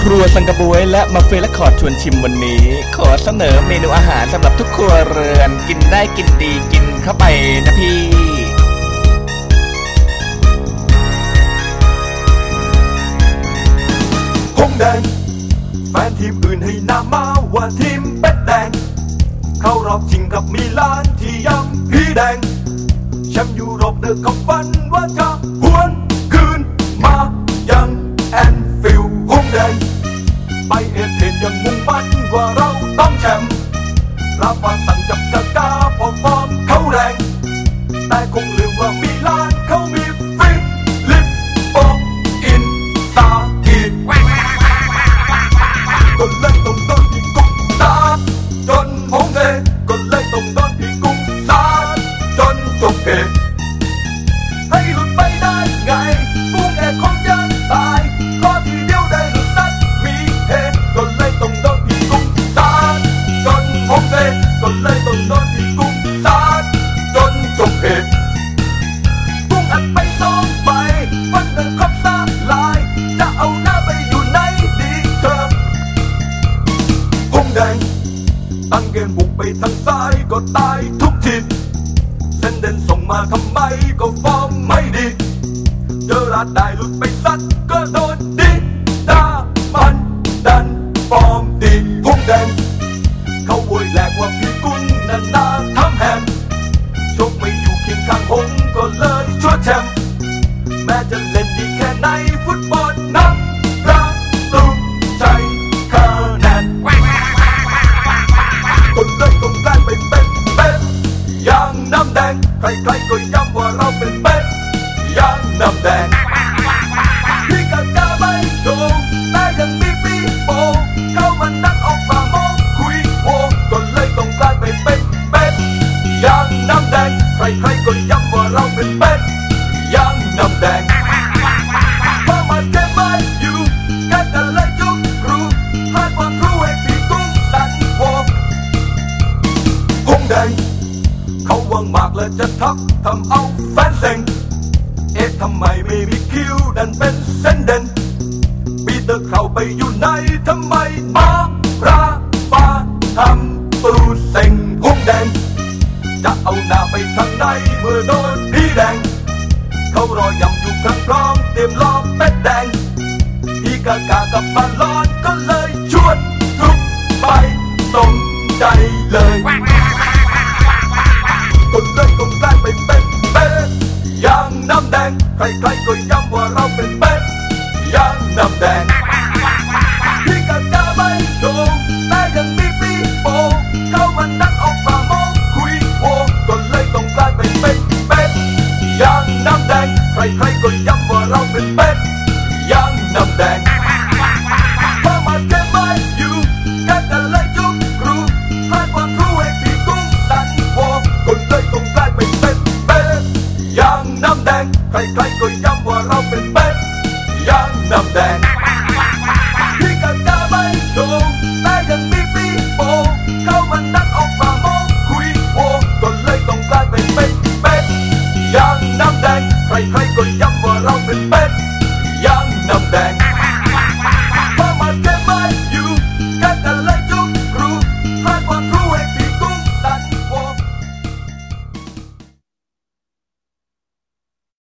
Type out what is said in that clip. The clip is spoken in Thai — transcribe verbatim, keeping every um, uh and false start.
ครัวสังกะบวยและมาเฟและขอชวนชิมวันนี้ขอเสนอเมนูอาหารสำหรับทุกครัวเรือนกินได้กินดีกินเข้าไปนะพี่หงแดงแฟนทีมอื่นให้หน้ามาว่าทีมเป็ดแดงเข้ารอบชิงกับมิลานที่ยังพี่แดงแชมป์ยุโรปเดือดกับฝันว่าจะหวนคืนมายังแอนฟิลด์หงแดงไปเอเธนยังมุ่งมั่นว่าเราต้องแชมป์รับว่าสั่งจับกากาพอฟอร์มเขาแรงแต่คงลืมว่ามิลานเขามีฟิลิปโปอินซากิก็เลยต้องโดนพี่กุ้งสาดจนหงเทก็เลยต้องโดนพี่กุ้งสาดจนจบเพลงให้หลุดไปได้ไงกุ้งแอบคงยังตายก็ทีเดียวได้หลุดสักมีเหตุก็เลยต้องโดนพี่กุ้งสาดจนหงเทก็เลยต้องโดนพี่กุ้งสาดจนจบเพลงกุ้งอัดไปสองใบฟันหนึ่งครบสาลายจะเอาหน้าไปอยู่ไหนดีเธอหงแดงตั้งเกมบุกไปทางซ้ายก็ตายทุกทีเส้นเด่นส่งมาทำไมก็ฟอร์มไม่ดีเจอราดได้หลุดไปสัดก็โดนดิดามันดันฟอร์มดีหงแดงเขาโวยแหลกว่าพี่กุลนานาทำแฮมชกไม่อยู่เคียงข้างหงก็เลยช่วยแชมป์แม้จะเล่นดีแค่ไหนฟุตบอลนับประตูใจคะแนนคนเลยต้องการไปเป็นเป็ดอย่างน้ำแดงใครๆก็ย้ำว่าเราเป็นเป็ดอย่างน้ำแดงพี่กากาไม่โดนแต่ยังมีปีโป้เข้ามานั่งออกมาโมคุยโวก็เลยต้องการไปเป็นเป็ดอย่างน้ำแดงใครๆก็ย้ำว่าเราเป็นเป็ดอย่างน้ำแดงพอมาเก็บไว้อยู่กันอะไรจุกรูพลาดความรู้ให้พี่กุ้งสันโวหงแดงเขาหวังมากและจะทักทำเอาแฟนเซ็งเอ๊ะทำไมไม่มีคิวดันเป็นเส้นเด่นปีเตอร์เข้าไปอยู่ไหนทำไมมาราฟาทำตูเซ็งหงแดงจะเอาหน้าไปทางไหนเมื่อโดนพี่แดงเขารอยำอยู่ข้างพร้อมเตรียมรอเป็ดแดงพี่กากากับบอลลอนก็เลยชวนทุกไปสมใจเลยก็เลยต้องกลายไปเป็นเป็ดอย่างน้ำแดงใครๆก็ย้ำว่าเราเป็นเป็ดอย่างน้ำแดงพี่กากาไม่โดนแต่ยังมีปีโป้เข้ามานั่งออกมาโมคุยโวก็เลยต้องกลายไปเป็นเป็ดอย่างน้ำแดงใครๆก็ย้ำว่าเราเป็นเป็ดอย่างน้ำแดงพอมาเก็บไว้อยู่กันอะไรจุกรูพลาดความรู้ให้พี่กุ้งสันโวก็เลยต้องกลายไปเป็นเป็ดอย่างน้ำแดงใครๆก็ย้ำว่าเราเป็นเป็ดอย่างน้ำแดงพี่กากาไม่โดนแต่ยังมีปีโป้เข้ามานั่งออกมาโมคุยโวก็เลยต้องกลายไปเป็นเป็ดอย่างน้ำแดงใครๆก็ย้ำว่าเราเป็นเป็ดอย่างน้ำแดง